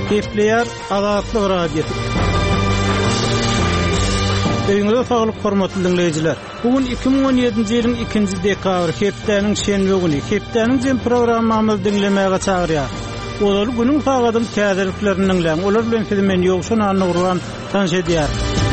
Kepler Azatlyk radiosu. Öňüňizde saglyk hormatly dinleýijiler. Bugün 2017-nji ýylyň 2-nji dekabry hepdeniň şenbe güni. Hepdeniň jem programmamyzy dinlemäge çagyrýar. Olar günüň sagatym täzeliklerini dinleýän. Olar bilen filmen ýogşan anlagyrlan tanış edýär.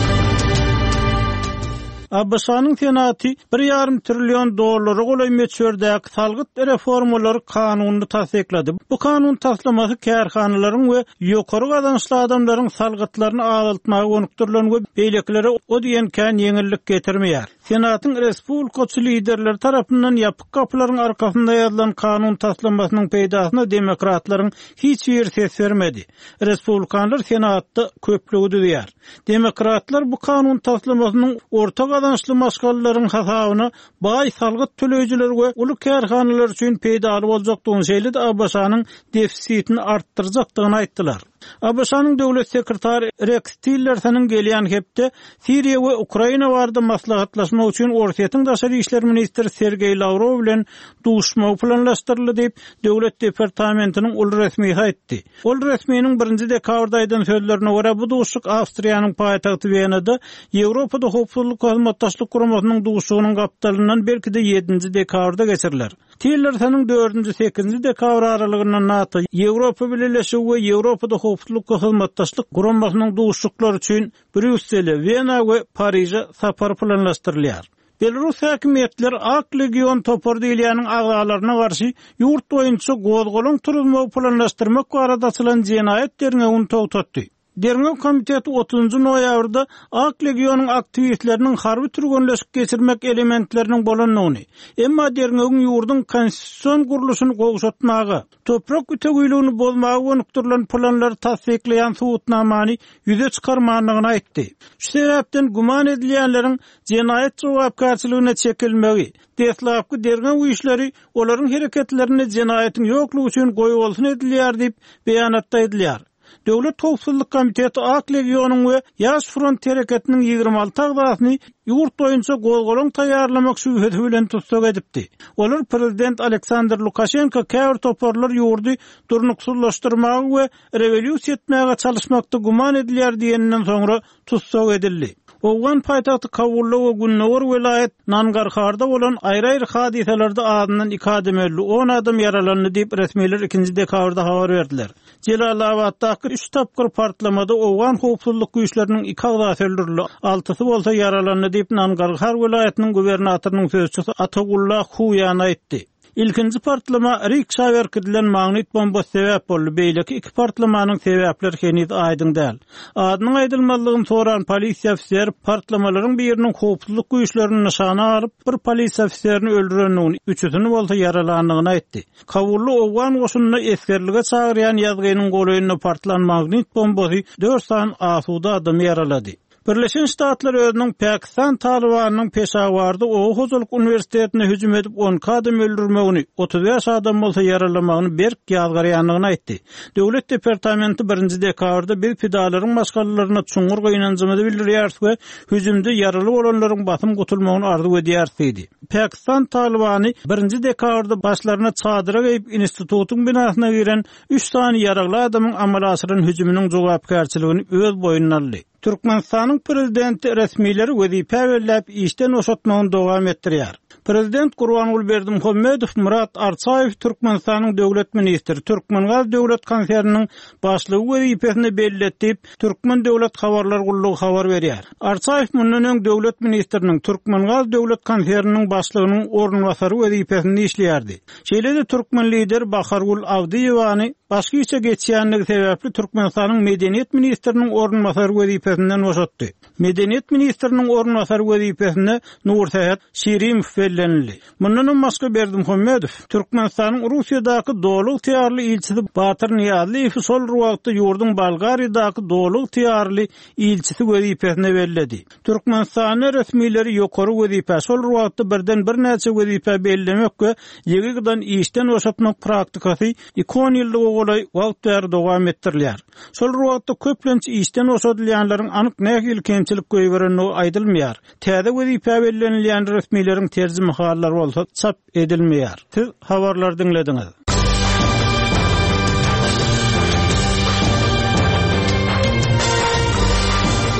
Abbasanyň senaty 1,5 trillion dollary golay meçherdäki salgyt reformalary kanunyny tasdiklady. Bu kanun taslamasy kärhanalaryň we ýokary gazançly adamlaryň salgytlaryny azaltmagy önükdirilen we beýleklere o diýen kän ýeňillik getirmeýär. Senatyň respublikaçy liderleri tarapyndan ýapyk kapylaryň arkasynda ýazylan kanun taslamasynyň peýdasyna demokratlaryň hiç bir ses bermedi. Respublikanlar senatda köplügi düzýär. Demokratlar bu kanun taslamasynyň orta gazançly maskalaryň hasabyna baý salgyt töleýijiler we uly kärhanalar üçin peýdaly boljakdygyny şeýledi, Abbasanyň defisitini artdyrjakdygyny aýtdylar. Abbasanyň döwlet sekretary Rex Tillerson gelýän hepde Siriýa we Ukraina barada maslahatlaşmak üçin Ortaýatyň daşary işler ministri Sergey Lavrov bilen duşmak planlaşdyryldy diýip döwlet departamentiniň ulu resmi aýtdy. Ol resminiň 1-nji dekabrda aýdan sözlerine görä bu duşuk Awstriýanyň paýtagty Wienada Ýewropada howpsuzlyk we hizmetdaşlyk guramasynyň duşugynyň gapdalynyň belki de 7-nji dekabrda geçiriler. Tillersonyň 4-nji 8-nji dekabr aralygyndan NATO Ýewropa Birleşigi we Ýewropada howpsuzlyk we hizmetdaşlyk guramasynyň duşuklary üçin Brüssel, Wiena we Paryja sapar planlaşdyrylýar. Belarus häkimetleri Ak Legion topar diýilýäniň agdalaryna garşy ýurt boýunça gozgolun turulmagy planlaşdyrmak barada açylan jenaýet derneğini togtatdy. Derneğ komiteti 30 noýabrda Ak Legionuň aktivistleriniň harby türgünleşik geçirmek elementleriniň bolanyny, emma derneğiň ýurdun konstitusiýon guruluşyny gowşatmagy, toprak ütegüýligini bozmagy önükdirilen planlary tasdiklayan suwutnamany ýüze çykarmanlygyny aýtdy. Şu sebäpden guman edilýänleriň jenaýet jogapkärçiligine çekilmegi, deslapky derneğ işleri olaryň hereketlerini jenaýetin ýoklugy üçin goýup bolsun edilýär diýip beýanatda edilýär. Döwlet Howpsuzlyk Komiteti Ak Legionuň we Ýaş Front hereketiniň 26 agdasyny ýurt boýunça gozgolun taýýarlamak şübhesi bilen tutsak edipdi. Olar prezident Aleksandr Lukashenko käbir toparlar ýurdy durnuksuzlaşdyrmagy we rewolýusiýa etmäge çalışmakda guman edilýär diýenden soňra tutsak edildi. Owgan paýtagty Kabulla we Gunnawar welayet Nangarharda bolan aýry-aýry hadiselerde adyndan 2 adamly 10 adam yaralandy diýip resmiler 2-nji dekabrda habar berdiler. Jelalabaddaky 3 tapgyr partlamada owgan howpsuzlyk güýçleriniň 2 agdasy öldürildi, 6-sy bolsa yaralandy diýip Nangarhar welaýatynyň gubernatorynyň sözçisi Atagullah Huyan aýtdy. İlkinci partlama Rikşaver edilen magnit bombası sebäp boldy. Beýleki 2 partlamanyň sebäpleri heniz aýdyň däl. Adynyň aýdylmalygyny soran polisiýa ofiseri partlamalaryň biriniň howpsuzlyk güýçlerini nişana alyp bir polisiýa ofiserini öldürendigini, üçüsini bolsa yaralandygyny aýtdy. Kabully owgan goşunyna eskerlige çagyrýan ýazgynyň golaýyna partlan magnit bombasy 4 san asuda adam yaralady. Birleşen Ştatlar özüniň Pakistan Talibanynyň peşawardy Oğuzuluk Üniversitetine hüjüm edip 10 adam öldürmegini, 35 adam bolsa yaralamagyny berk ýazgarýanlygyny aýtdy. Döwlet departamenti 1-nji dekabrda bir pidalaryň maskalaryna çuňur goýnanjymy bildirýär we hüjümde yaraly bolanlaryň batym gutulmagyny arzu edýärdi. Pakistan Talibany 1-nji dekabrda başlaryna çadyra geýip institutyň binasyna giren 3 sany yaraly adamyň amal asyryň hüjüminiň jogapkärçiligini öz boýnuna aldy. Türkmenistanyň prezidenti resmileri wezipe berläp işden oşatmagyny dowam etdirýär. Prezident Gurbanuly Berdimuhammedow Murat Arsaýew Türkmenistanyň döwlet ministri, Türkmengaz döwlet konserniň başlygy wezipesini belletip, Türkmen döwlet habarlar gullugy habar berýär. Arsaýew mundan öň döwlet ministriniň Türkmengaz döwlet konserniň başlygynyň ornwasary wezipesini işleýärdi. Şeýle-de Türkmen lider Bahargul Avdiýewany başga işe geçýänligi sebäpli Türkmenistanyň medeniýet ministriniň ornwasary wezipesinden boşatdy. Medeniýet ministriniň ornwasary wezipesine Nursahat Şirimov bellenildi. Mundan başga Berdimuhammedow Türkmenistanyň Russiýadaky dowluk tiýarly ilçisi Batyr Niýazow sol wagtda ýurdun Bolgariýadaky dowluk tiýarly ilçisi wezipesine belledi. Türkmenistan resmileri ýokary wezipe sol wagtda birden bir näçe wezipe bellemek we ýegidan işden boşatmak praktikasy 2 ýyldyk golay wagtlar dowam etdirilýär. Sol wagtda köplençe işden boşatylýanlaryň anyk nähil kemçilik göýbereni aýdylmaýar. Täze wezipe bellenilýän resmileriň terjime hallary bolsa çap edilmeýär. Siz habarlar dinlediňiz.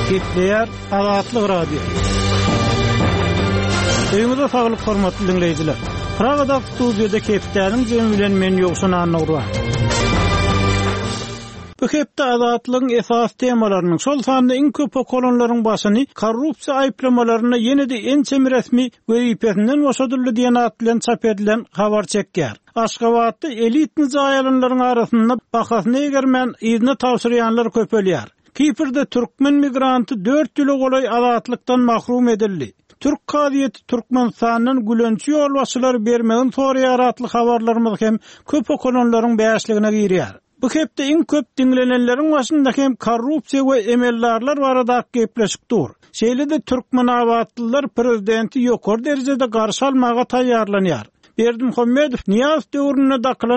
Gepleýär Azatlyk radio. Öýüňizde saglyk hormatly dinleýijiler. Pragada studiýada Kepdäniň jemi bilen men ýoksun anlaýar. Bu hepde azatlygyň esas temalarynyň şol sanda iň köp okolonlaryň başyny korrupsiýa aýplamalaryna ýene-de ençem resmi wezipesinden boşadyldy diýen at bilen çap edilen habar çekýär. Aşgabatda elit nizaýalaryň arasynda bahasny egermen ýygyny tawsyrýanlar köpelýär. Kipirde türkmen migranty 4 ýyl golay azatlykdan mahrum edildi. Türk kadiýeti Türkmenistanyň gülençi ýolbaşçylar bermegin soraýar atly habarlarymyz hem köp okolonlaryň bäşligine girýär. Bu hepde iň köp dinlenenleriň başynda hem korrupsiýa we emellarlar barada gepleşikdir. Şeýle-de türkmen awatlylar prezidenti ýokary derejede garşy almaga taýýarlanýar. Berdimuhammedow Niyaz döwrüne dakylan